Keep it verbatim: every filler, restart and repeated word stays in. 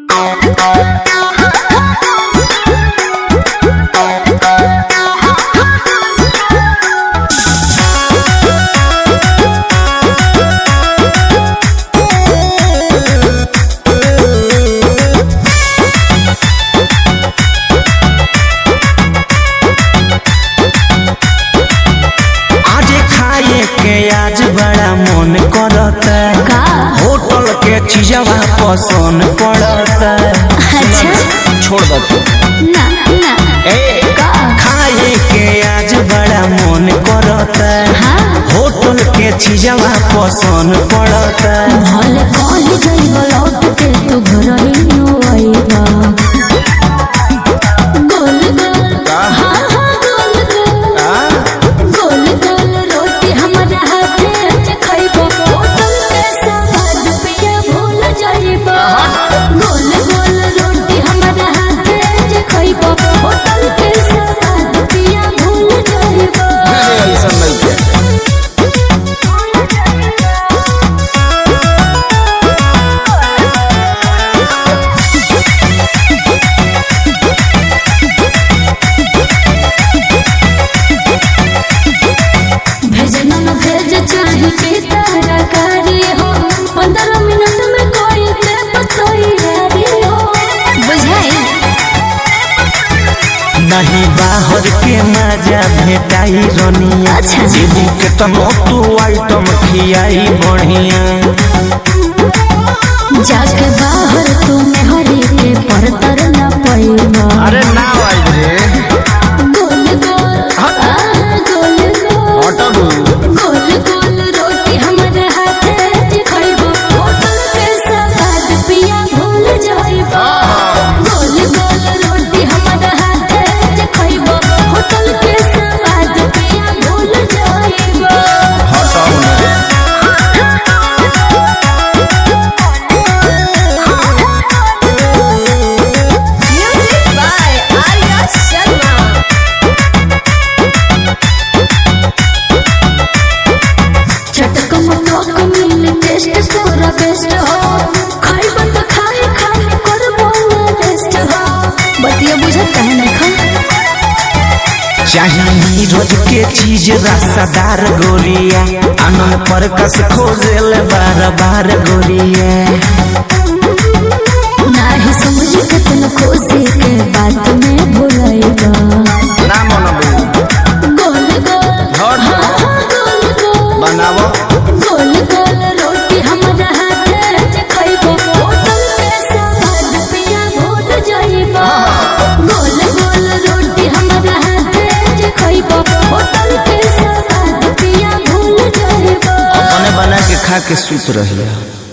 आज बड़ा मन करता होटल के चीजवा पसंद पड़ता। अच्छा छोड़ दो तू ना ना ए खाए के आज बड़ा मन करता हाँ होटल के चीजवा पसंद पड़ता। भले कहीं जाइबो लौट के तू घर ही नो आइबा गोल गोल हाँ हाँ गोल गोल गोल गोल रोटी हमारे हाथे से खाइबो होटल के स्वाद पिया भूल जाइबो गोल गोल रोटी हमारे हाथे से खाइबो होटल के स्वाद पिया भूल जाइबो। ऐसा नहीं है। भेज चाहे के तरकारी हो पंद्रह मिनट में कोई के तैयारी हो बुझाई नहीं बाहर के मजा भेटाई रनिया। अच्छा। दीदी के तनो तू आइटम खियाई बढ़िया। जाके बाहर तुम्हें हरी के परतर न पैबा अरे ना आई रे गोल गोल आ गोल गोल हटा दू गोल गोल रोटी हमारे हाथे से खाइबो होटल के स्वाद पिया भूल जाइबो गोल गोल रोटी हमारे हाथे से खाइबो होटल के स्वाद पिया भूल जाइबो। हटा म्यूजिक बाय आर्या शर्मा। चटक मटक मिल टेस्ट तोरा बेस्ट हो खाइबो तो खाए खाए करबो रेस्ट हो बतिया बुझता है ना खा चाहिए रोज के चीज रसादार गोरिया। आनंद पर कस खोजेल बार बार गोरिया। नाही समझ के तुम खुशी के बात में भुलाइबा ना मनबू गोल गोल हट हाँ हाँ गोल गोल बनावो गोल गोल रोटी हमारा हाथे से खाइबो होटल के स्वाद पिया भूल जाइबो गोल गोल रोटी हमारा हाथे से खाइबो होटल के स्वाद पिया भूल जाइबो। अपने बना के खा के सूत रहिया।